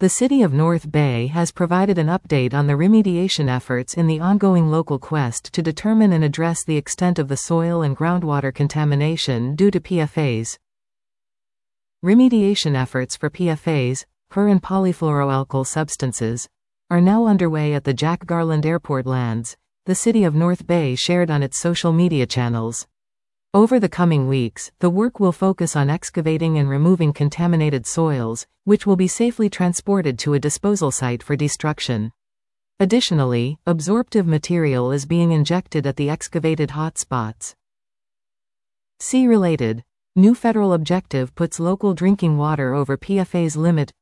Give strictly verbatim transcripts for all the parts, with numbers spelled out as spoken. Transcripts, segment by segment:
The City of North Bay has provided an update on the remediation efforts in the ongoing local quest to determine and address the extent of the soil and groundwater contamination due to P F As. Remediation efforts for P F As, per and polyfluoroalkyl substances, are now underway at the Jack Garland Airport lands, the City of North Bay shared on its social media channels. Over the coming weeks, the work will focus on excavating and removing contaminated soils, which will be safely transported to a disposal site for destruction. Additionally, absorptive material is being injected at the excavated hotspots. See related. New federal objective puts local drinking water over P F A's limit.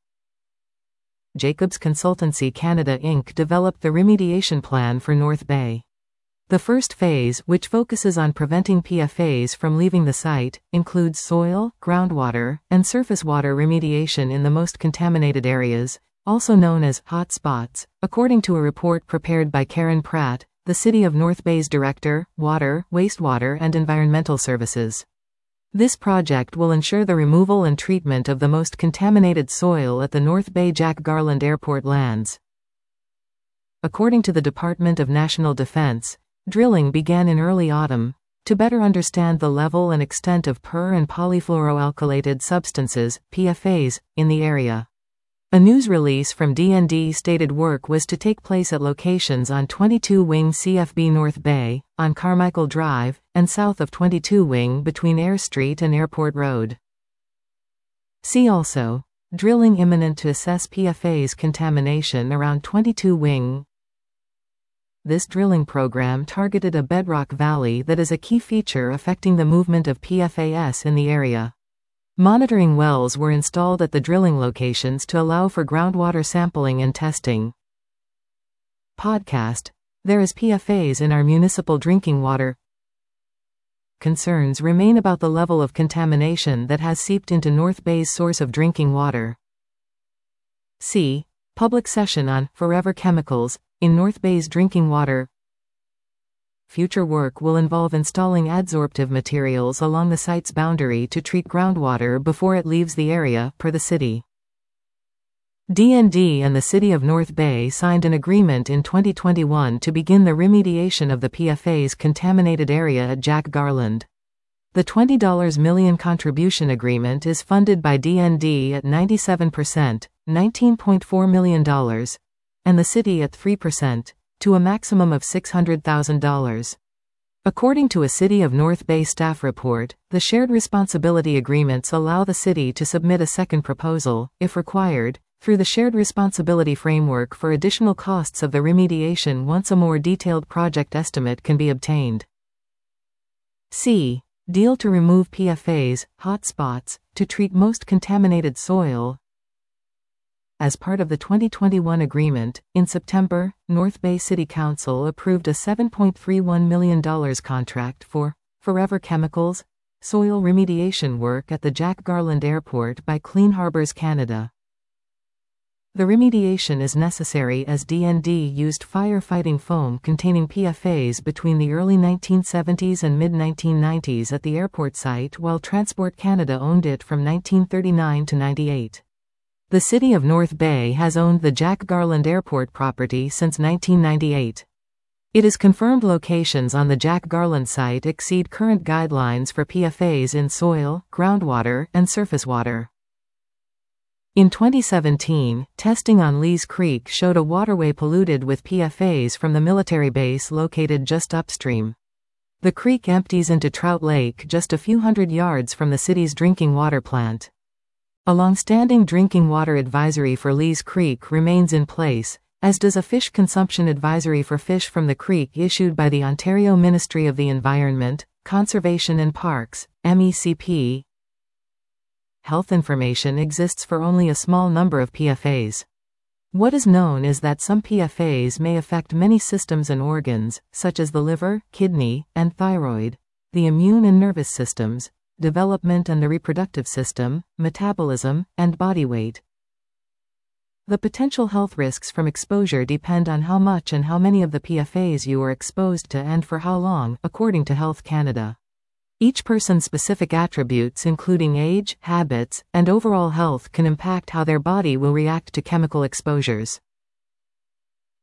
Jacobs Consultancy Canada Incorporated developed the remediation plan for North Bay. The first phase, which focuses on preventing P F As from leaving the site, includes soil, groundwater, and surface water remediation in the most contaminated areas, also known as hot spots, according to a report prepared by Karen Pratt, the City of North Bay's Director, Water, Wastewater and Environmental Services. This project will ensure the removal and treatment of the most contaminated soil at the North Bay Jack Garland Airport lands. According to the Department of National Defense, drilling began in early autumn to better understand the level and extent of per- and polyfluoroalkylated substances, P F As, in the area. A news release from D N D stated work was to take place at locations on twenty-two wing C F B North Bay, on Carmichael Drive, and south of twenty-two wing between Air Street and Airport Road. See also, drilling imminent to assess P F A's contamination around twenty-two wing. This drilling program targeted a bedrock valley that is a key feature affecting the movement of P F As in the area. Monitoring wells were installed at the drilling locations to allow for groundwater sampling and testing. Podcast. There is P F As in our municipal drinking water. Concerns remain about the level of contamination that has seeped into North Bay's source of drinking water. See Public Session on Forever Chemicals in North Bay's drinking water. Future work will involve installing adsorptive materials along the site's boundary to treat groundwater before it leaves the area, per the city. D N D and the City of North Bay signed an agreement in twenty twenty-one to begin the remediation of the P F A's contaminated area at Jack Garland. The twenty million dollars contribution agreement is funded by D N D at ninety-seven percent, nineteen point four million dollars, and the city at three percent, to a maximum of six hundred thousand dollars. According to a City of North Bay staff report, the shared responsibility agreements allow the city to submit a second proposal, if required, through the shared responsibility framework for additional costs of the remediation once a more detailed project estimate can be obtained. C. Deal to remove P F As, hotspots, to treat most contaminated soil. As part of the twenty twenty-one agreement, in September, North Bay City Council approved a seven point three one million dollars contract for Forever Chemicals soil remediation work at the Jack Garland Airport by Clean Harbors Canada. The remediation is necessary as D N D used firefighting foam containing P F As between the early nineteen seventies and mid nineteen nineties at the airport site, while Transport Canada owned it from nineteen thirty-nine to ninety-eight. The City of North Bay has owned the Jack Garland Airport property since nineteen ninety-eight. It is confirmed locations on the Jack Garland site exceed current guidelines for P F As in soil, groundwater, and surface water. In twenty seventeen, testing on Lees Creek showed a waterway polluted with P F As from the military base located just upstream. The creek empties into Trout Lake just a few hundred yards from the city's drinking water plant. A long-standing drinking water advisory for Lees Creek remains in place, as does a fish consumption advisory for fish from the creek issued by the Ontario Ministry of the Environment, Conservation and Parks, M E C P. Health information exists for only a small number of P F As. What is known is that some P F As may affect many systems and organs, such as the liver, kidney, and thyroid, the immune and nervous systems, development and the reproductive system, metabolism, and body weight. The potential health risks from exposure depend on how much and how many of the P F As you are exposed to and for how long, according to Health Canada. Each person's specific attributes including age, habits, and overall health can impact how their body will react to chemical exposures.